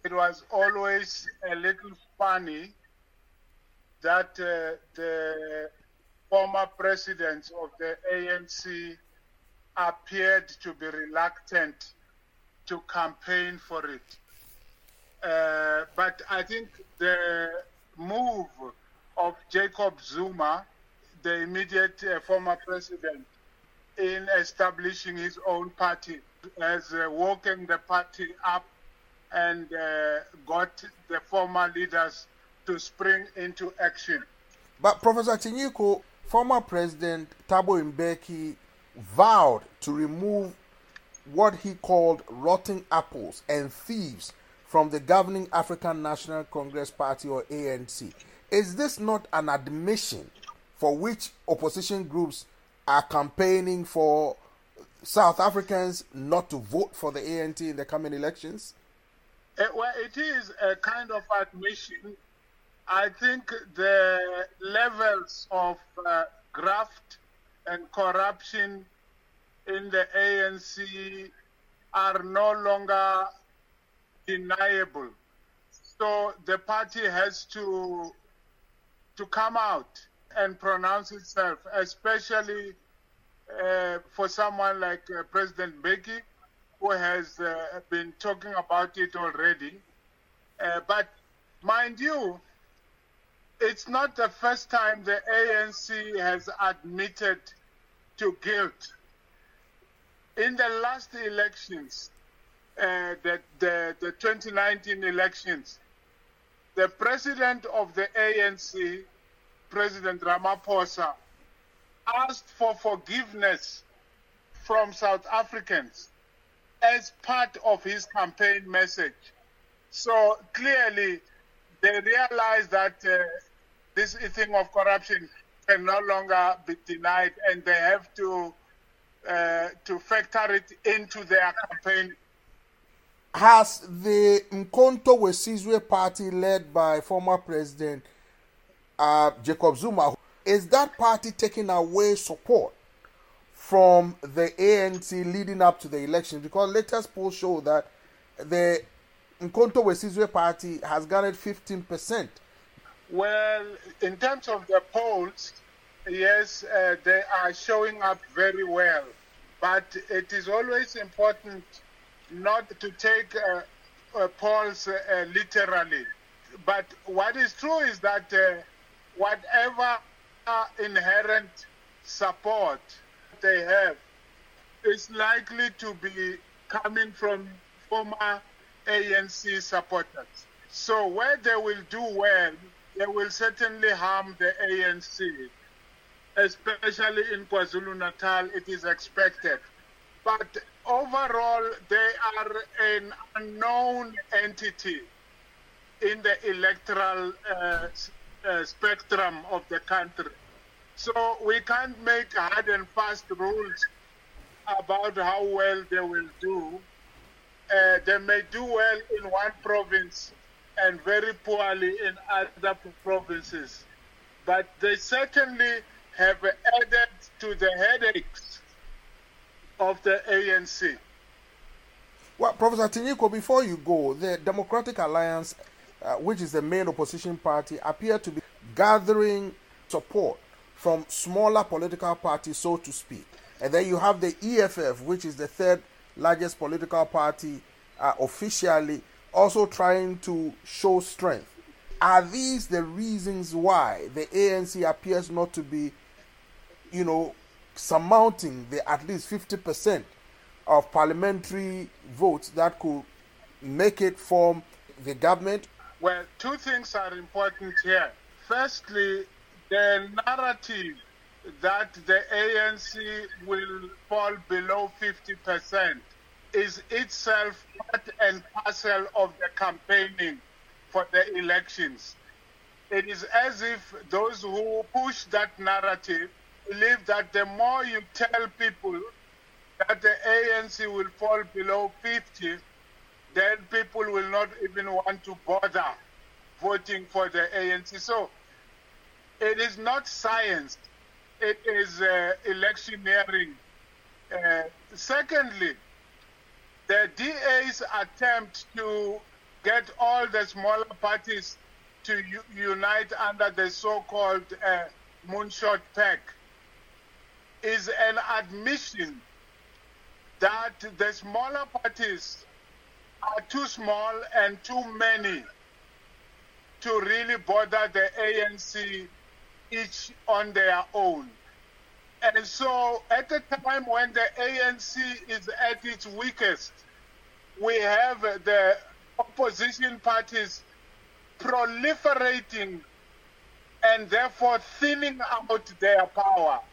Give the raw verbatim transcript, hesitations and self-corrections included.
it was always a little funny that uh, the former presidents of the A N C appeared to be reluctant to campaign for it. Uh, but I think the move of Jacob Zuma, the immediate uh, former president, in establishing his own party, has uh, woken the party up and uh, got the former leaders to spring into action. But Professor Chinyiko, former President Thabo Mbeki vowed to remove what he called rotten apples and thieves from the governing African National Congress Party, or A N C. Is this not an admission for which opposition groups are campaigning for South Africans not to vote for the A N C in the coming elections? Uh, well, it is a kind of admission. I think the levels of uh, graft and corruption in the A N C are no longer deniable. So the party has to to come out and pronounce itself, especially uh, for someone like uh, President Mbeki, who has uh, been talking about it already. Uh, but mind you, it's not the first time the A N C has admitted to guilt. In the last elections, uh, the, the, the twenty nineteen elections, the president of the A N C, President Ramaphosa, asked for forgiveness from South Africans as part of his campaign message. So clearly, they realize that uh, this thing of corruption can no longer be denied, and they have to uh, to factor it into their campaign. Has the Mkonto Wesizwe party, led by former President uh, Jacob Zuma, is that party taking away support from the A N C leading up to the elections? Because latest polls show that the Mkonto Wesizwe party has garnered fifteen percent. Well, in terms of the polls, yes, uh, they are showing up very well. But it is always important not to take uh, uh, polls uh, literally. But what is true is that uh, whatever uh, inherent support they have is likely to be coming from former A N C supporters. So where they will do well, they will certainly harm the A N C, especially in KwaZulu-Natal, it is expected. But overall, they are an unknown entity in the electoral uh, uh, spectrum of the country. So we can't make hard and fast rules about how well they will do. Uh, they may do well in one province and very poorly in other provinces. But they certainly have added to the headaches of the A N C. Well, Professor Chinyiko, before you go, the Democratic Alliance, uh, which is the main opposition party, appear to be gathering support from smaller political parties, so to speak. And then you have the E F F, which is the third largest political party uh, officially, also trying to show strength. Are these the reasons why the A N C appears not to be, you know, surmounting the at least fifty percent of parliamentary votes that could make it form the government? Well, two things are important here. Firstly, the narrative that the A N C will fall below fifty percent is itself part and parcel of the campaigning for the elections. It is as if those who push that narrative believe that the more you tell people that the A N C will fall below fifty, then people will not even want to bother voting for the A N C. So it is not science, it is uh, electioneering. Uh, secondly, the D A's attempt to get all the smaller parties to u- unite under the so-called uh, Moonshot Pact is an admission that the smaller parties are too small and too many to really bother the A N C each on their own. And so at the time when the A N C is at its weakest, we have the opposition parties proliferating and therefore thinning out their power.